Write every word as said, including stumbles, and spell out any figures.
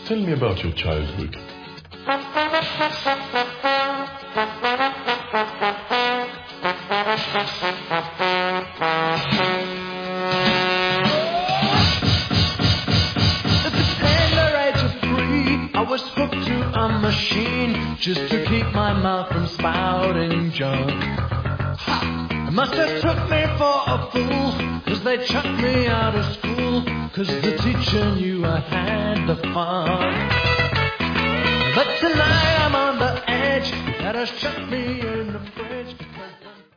tell me about your childhood. At the tender age of three, I was hooked to a machine just to keep my mouth from spouting junk. Ha! Must have took me for a fool, cause they chucked me out of school, cause the teacher knew I had the fun. But tonight I'm on the edge, that has shut me in the front.